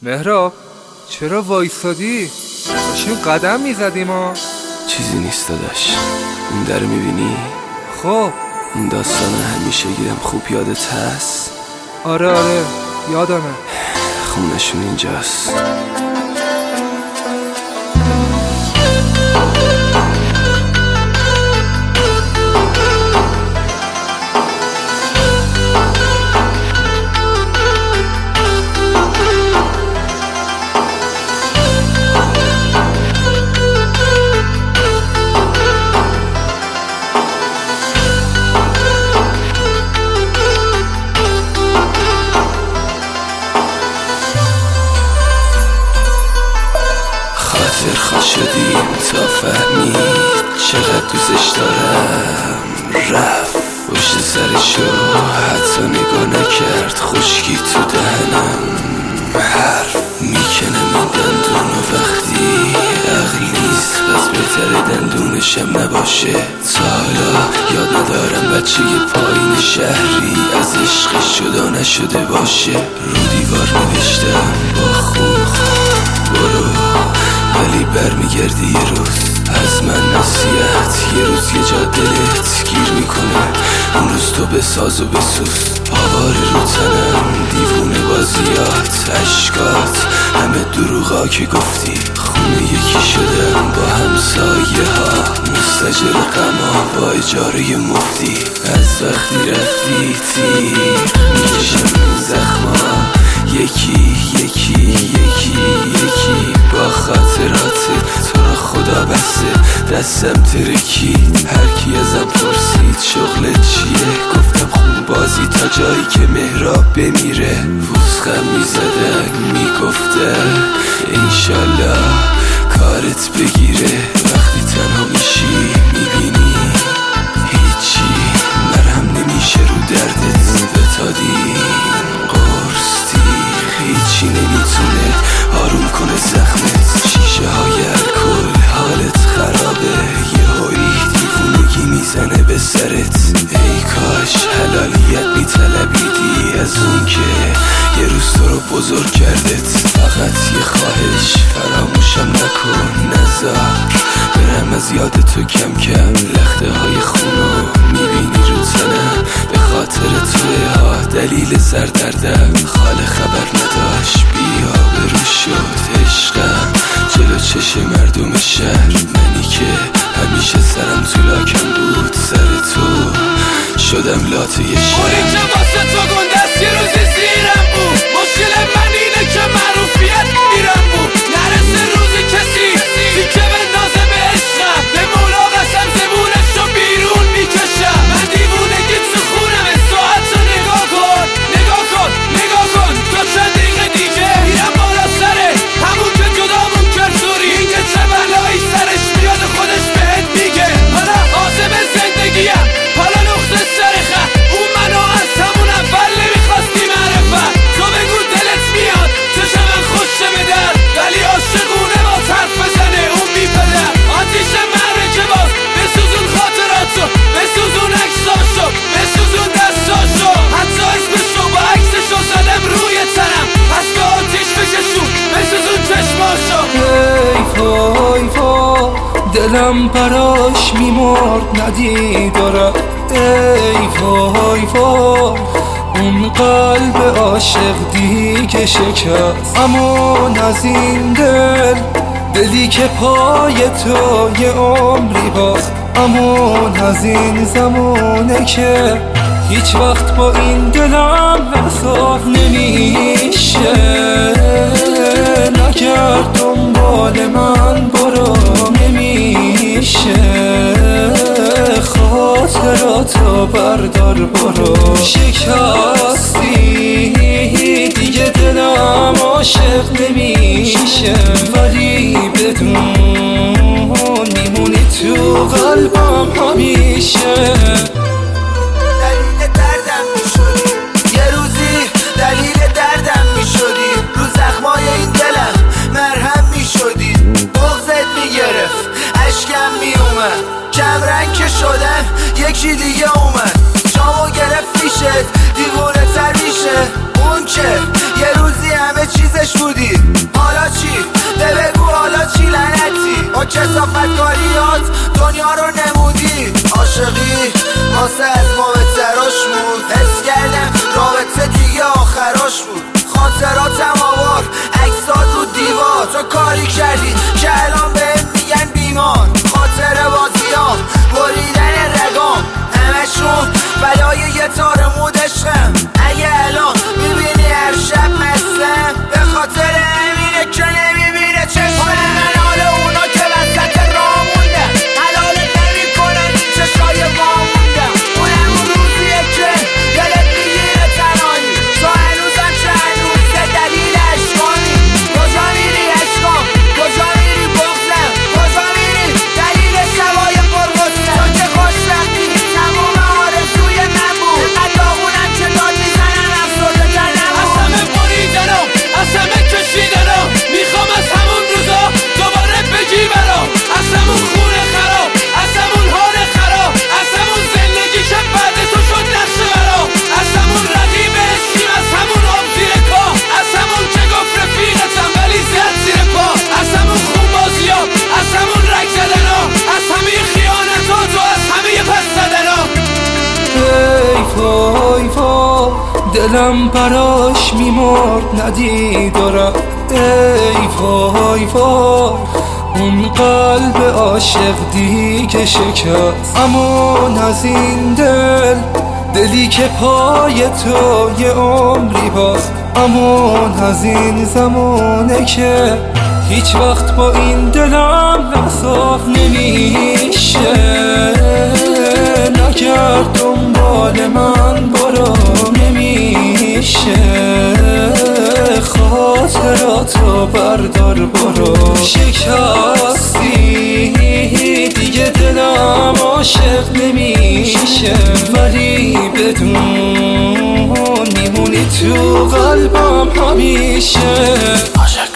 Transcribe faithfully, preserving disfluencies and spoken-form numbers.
مهراب چرا وایسادی؟ داشتیم قدم میزدیم ها. چیزی نیست داداش، این در میبینی؟ خب اون داستان همیشه گیرم خوب یادت هست؟ آره آره یادمه. خونشون اینجاست. خاطر شدیم تا فهمید چقدر دوستش دارم. رفت پشت سرشو حتی نگاه نکرد، خشکی تو دهنم حرف میکنه من دندون و وقتی عقل نیست پس بهتره دندونشم نباشه. تا حالا یاد ندارم بچه پایین شهری از عشقش جدا نشده باشه. رو دیوار نوشتم با خون برو، ولی برمیگردی یه روز از من نصیحت. یه روز یه جا دلت گیر میکنه، اون روز تو بساز و بسوز. آوار رو تنم دیوونه بازیات، عشقات همه دروغا که گفتی. خونه یکی شدم با همسایه ها، مستجر غما با اجاره مفتی. از وقتی رفتی تیر میکشم این زخما، یکی یکی یکی یکی با خاطرات تو را خدا بسته. دستم ترکید هرکی ازم پرسید شغلت چیه، گفتم خون بازی تا جایی که مهراب بمیره. فوسخم میزدن میگفتن انشالله کارت بگیره. وقتی تنها میشی میبینی هیچی مرهم نمیشه رو دردت. بتادی قرص هیچی نمیتونه آروم کنه زخمت. شیشه های الکل حالت خرابه، یه هایی دیوونگی میزنه به سرت. ای کاش حلالیت میطلبیدی از اون که یه روز تو رو بزرگ کردت. فقط یه خواهش فراموشم نکن، نذار برم از یاد تو کم کم. لخته های خونو میبینی رو تنم، به خاطر توه ها دلیل سردردم. خاله خبر نداشت بیا برو شد عشقم جلو چش مردم شهر. منی که همیشه سرم تو لاکم بود، سر تو شدم لاته یه شهر. اونی که واسه تو گندست یه روزی زیرم بود. مشکل من اینه که معروفیت میرم بود. نرسه روزی کسی تیکه بندازه به عشقم، به مولا قسم زبونش رو بیرون میکشم. من دیوونگی تو خونم، ساعت رو نگاه کن نگاه کن نگاه کن. تا چند دقیقه دیگه میرم بالا سره همون که جدامون کرد زوری. این که چه بلایی سرش میاد خودش بهت میگه. حالا عازم زندگیم، حالا نقطه سر خط. اون منو از همون اول نمیخواستی معرفت. تو بگو دلت میاد چشم من خوشه به در، ولی عاشقونه با طرف بزنه اون بیپدر. آتیش معرکه باز بسوزون خاطراتو، بسوزون عکساشو، بسوزون دستاشو. حتی اسمشو با عکسشو زدم روی تنم، پس به آتیش بکشون بسوزون چشماشو. ای وای وای دلم براش میمرد ندیدارم. ای وای وای اون قلب عاشق دیگه شکست. امان از این دل، دلی که پای تو یه عمری باخت. امان از این زمانه که هیچ وقت با این دلم حساب نمیشه. نگرد دنبال من برو، نمیشه. خاطراتو بردار برو. شکستی دیگه دلم عاشق نمیشه، ولی بدون میمونی تو قلبم همیشه. دلیل دردم میشدی یه روزی، دلیل دردم میشدی. رو زخمای این دلم مرهم میشدی. بغضت میگرفت اشکم میومد، کم رنگ که شدم یکی دیگه اومد. جامو گرفت پیشت دیوونه تر میشه. اون که یه روزی همه چیزش خودش بودی. حالا چی؟ ده بگو حالا چی لعنتی؟ با کثافت کاریات دنیا رو نمودی. عاشقی واسه از ما بهتراش بود، حس کردم رابطه دیگه آخراش بود. خاطراتم آوار عکسات رو دیوار، تو کاری کردی که الان بهم میگن بیمار. خاطر بازیام بریدن رگام همشون بلای یه تار مود عشقم. اگه الان میبینی هر شب مثلم به خاطر همینه که نمیبینه چشمم. من حال اونا که وسط راه موندن حلالت نمی کنن چشای ما موندن. اونم اون روزیه که دلت میگیره تنهایی، تو هنوزم چه هنوز که دلیل عشقانی. کجا میری عشقام؟ کجا میری بغزم؟ کجا میری دلیل شبای قربستم؟ تو که خوشبختی تموم آرزوی من بود، اینقدر داغونم که داد میزنم افسرده جنم. از همه بریدنم، از همه کشیدنم، میخوام از همون روزا دوباره بگی برام. از همون خونه خراب، از همون حال خراب، از همون زندگی که بعد تو شد نقشه برام. از همون رقیب عشقیم، از همون آب زیر پا، از همون که گفت رفیقتم ولی زد زیر پا. از همون خون بازیام، از همون رگ زدنام، از همه خیانتات و از همه پس زدنام. ای وای وای دلم براش میمرد ندیدارم. ای وای وای اون قلب عاشق دیگه شکست. امان از این دل، دلی که پای تو یه عمری باست. امان از این زمانه که هیچ وقت با این دلم انصاف نمیشه. نگرد دنبال من برو نمیشه، خاطراتو بردار برو. شکستی دیگه دلم عاشق نمیشه، ولی بدون میمونی تو قلبم همیشه.